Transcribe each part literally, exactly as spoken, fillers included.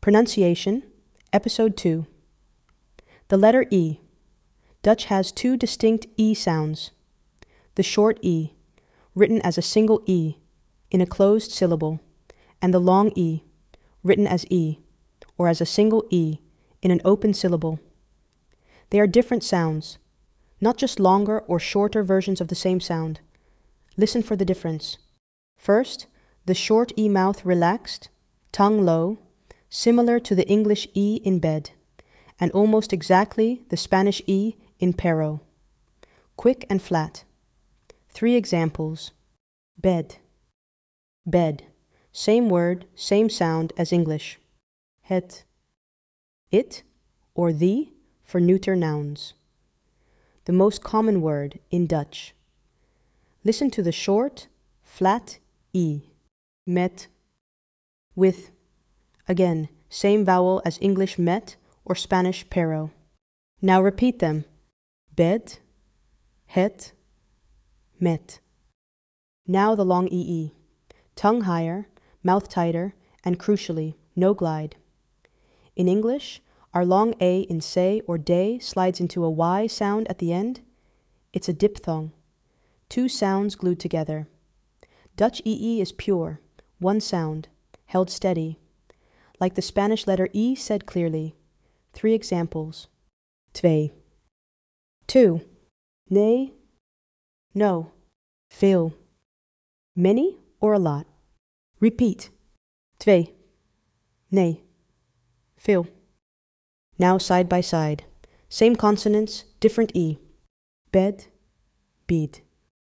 Pronunciation, Episode two. The letter E. Dutch has two distinct E sounds. The short E, written as a single E, in a closed syllable, and the long E, written as E, or as a single E, in an open syllable. They are different sounds, not just longer or shorter versions of the same sound. Listen for the difference. First, the short E mouth relaxed, tongue low, similar to the English E in bed, and almost exactly the Spanish E in pero. Quick and flat. Three examples. Bed. Bed. Same word, same sound as English. Het. It or the for neuter nouns. The most common word in Dutch. Listen to the short, flat E. Met. With. Again, same vowel as English met or Spanish pero. Now repeat them. Bed, het, met. Now the long ee. Tongue higher, mouth tighter, and crucially, no glide. In English, our long A in say or day slides into a Y sound at the end. It's a diphthong. Two sounds glued together. Dutch ee is pure, one sound, held steady. Like the Spanish letter E said clearly. Three examples. Twee. Two. Nee. No. Veel. Many or a lot. Repeat. Twee. Nee. Veel. Now side by side. Same consonants, different E. Bed. Bead.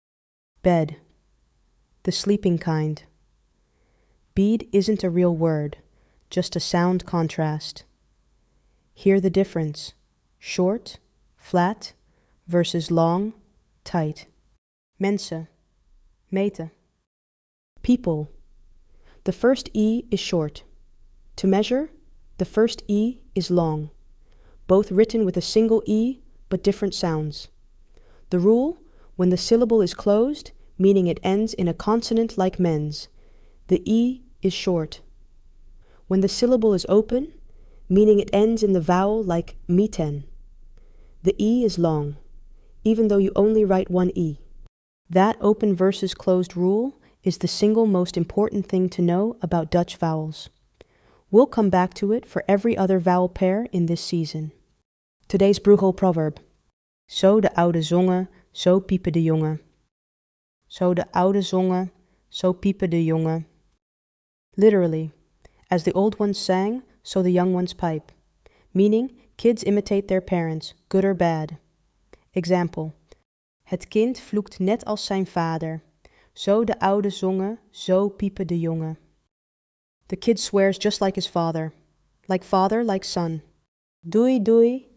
Bed. The sleeping kind. Bead isn't a real word, just a sound contrast. Hear the difference. Short, flat, versus long, tight. Mensen. Meten. People. The first E is short. To measure, the first E is long. Both written with a single E, but different sounds. The rule, when the syllable is closed, meaning it ends in a consonant like mens, the E is short. When the syllable is open, meaning it ends in the vowel like miten, the E is long, even though you only write one E. That open versus closed rule is the single most important thing to know about Dutch vowels. We'll come back to it for every other vowel pair in this season. Today's Bruegel proverb. Zo de oude zongen, zo piepen de jongen. Zo de oude zongen, zo piepen de jongen. Literally, as the old ones sang, so the young ones pipe. Meaning, kids imitate their parents, good or bad. Example. Het kind vloekt net als zijn vader. Zo de oude zongen, zo piepen de jongen. The kid swears just like his father. Like father, like son. Doei doei,